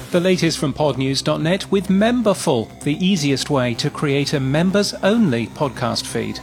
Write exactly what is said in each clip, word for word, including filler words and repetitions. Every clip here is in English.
The latest from pod news dot net with Memberful, the easiest way to create a members-only podcast feed.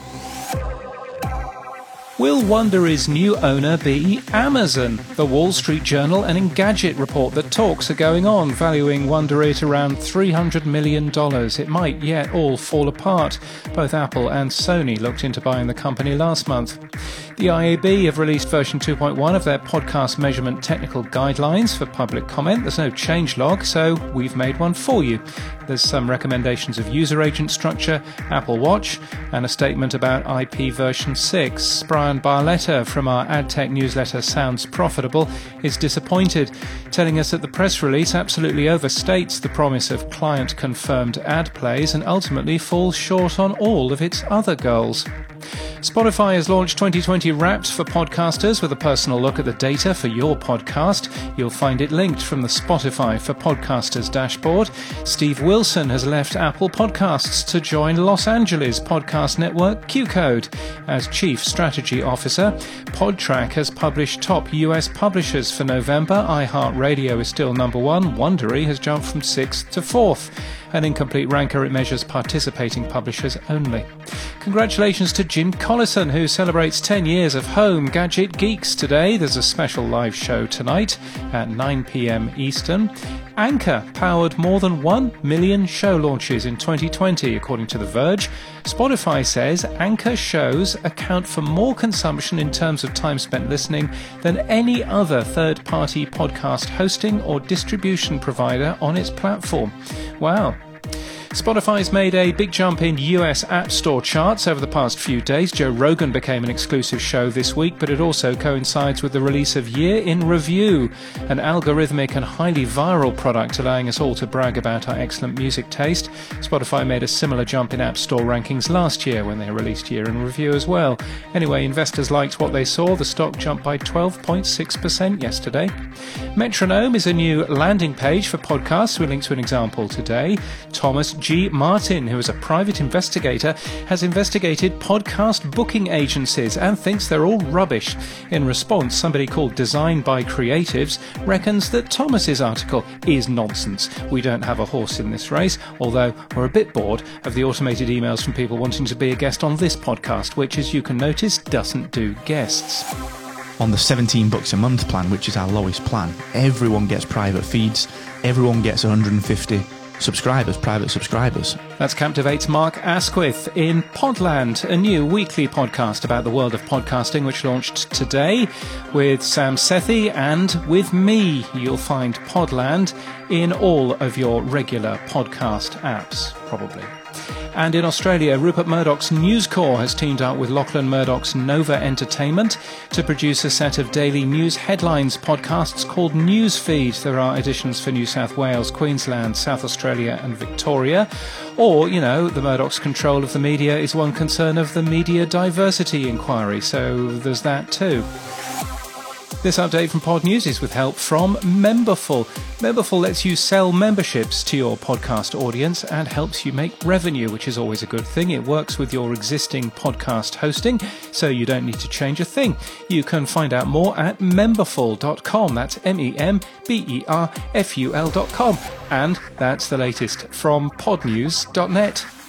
Will Wondery's new owner be Amazon? The Wall Street Journal and Engadget report that talks are going on, valuing Wondery at around three hundred million dollars. It might yet all fall apart. Both Apple and Sony looked into buying the company last month. The I A B have released version two point one of their podcast measurement technical guidelines for public comment. There's no changelog, so we've made one for you. There's some recommendations of user agent structure, Apple Watch, and a statement about I P version six. Brian Barletta from our AdTech newsletter Sounds Profitable is disappointed, telling us that the press release absolutely overstates the promise of client-confirmed ad plays and ultimately falls short on all of its other goals. Spotify has launched twenty twenty Wrapped for podcasters with a personal look at the data for your podcast. You'll find it linked from the Spotify for Podcasters dashboard. Steve Wilson has left Apple Podcasts to join Los Angeles podcast network Q Code as Chief Strategy Officer. Podtrac has published top U S publishers for November. iHeartRadio is still number one. Wondery has jumped from sixth to fourth. An incomplete ranker, it measures participating publishers only. Congratulations to Jim Collison, who celebrates ten years of Home Gadget Geeks today. There's a special live show tonight at nine p.m. Eastern. Anchor powered more than one million show launches in twenty twenty, according to The Verge. Spotify says Anchor shows account for more consumption in terms of time spent listening than any other third-party podcast hosting or distribution provider on its platform. Wow. Spotify's made a big jump in U S App Store charts over the past few days. Joe Rogan became an exclusive show this week, but it also coincides with the release of Year in Review, an algorithmic and highly viral product allowing us all to brag about our excellent music taste. Spotify made a similar jump in App Store rankings last year when they released Year in Review as well. Anyway, investors liked what they saw. The stock jumped by twelve point six percent yesterday. Metronome is a new landing page for podcasts. We link to an example today. Thomas G. Martin, who is a private investigator, has investigated podcast booking agencies and thinks they're all rubbish. In response, somebody called Design by Creatives reckons that Thomas's article is nonsense. We don't have a horse in this race, although we're a bit bored of the automated emails from people wanting to be a guest on this podcast, which, as you can notice, doesn't do guests. On the seventeen bucks a month plan, which is our lowest plan, everyone gets private feeds, everyone gets one hundred fifty subscribers, private subscribers. That's Captivate's Mark Asquith in Podland, a new weekly podcast about the world of podcasting which launched today with Sam Sethi and with me. You'll find Podland in all of your regular podcast apps, probably. And in Australia, Rupert Murdoch's News Corp has teamed up with Lachlan Murdoch's Nova Entertainment to produce a set of daily news headlines podcasts called Newsfeed. There are editions for New South Wales, Queensland, South Australia and Victoria. Or, you know, the Murdoch's control of the media is one concern of the Media Diversity Inquiry, so there's that too. This update from Pod News is with help from Memberful. Memberful lets you sell memberships to your podcast audience and helps you make revenue, which is always a good thing. It works with your existing podcast hosting, so you don't need to change a thing. You can find out more at memberful dot com. That's M E M B E R F U L dot com. And that's the latest from pod news dot net.